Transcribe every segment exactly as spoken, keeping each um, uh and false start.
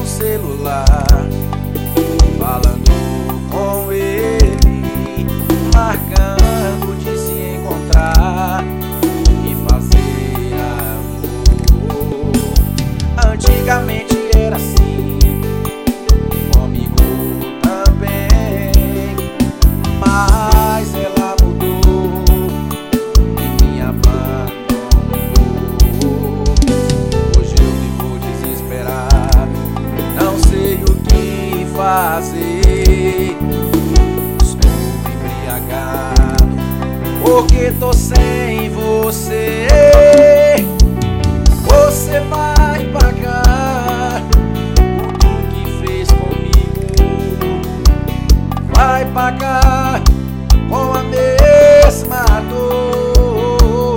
no celular, falando com ele, marcando de se encontrar e fazer amor. Antigamente era assim, comigo também, mas ela mudou e me abandonou. Hoje eu vivo desesperado, não sei o que fazer. Estou embriagado porque tô sem você. Você vai pagar o que fez comigo, vai pagar com a mesma dor.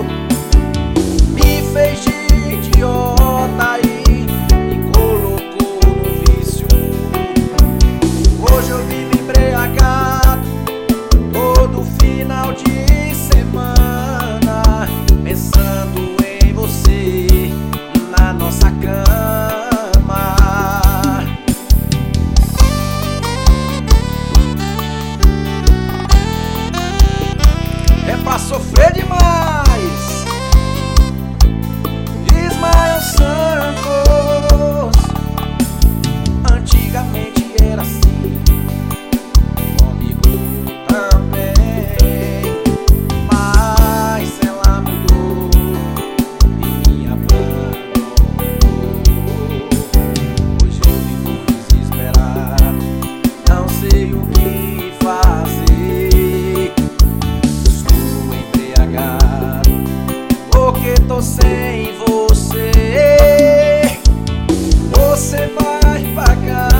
Me fez de idiota e me colocou no vício. Hoje eu vivo embriagado todo final de semana, pensando em você na nossa cama. É pra sofrer demais. Ismael Santos. Antigamente era assim, comigo também, mas ela mudou e me abandonou. Hoje eu vivo desesperado, não sei o que fazer. Estou embriagado porque tô sem você. Você vai pagar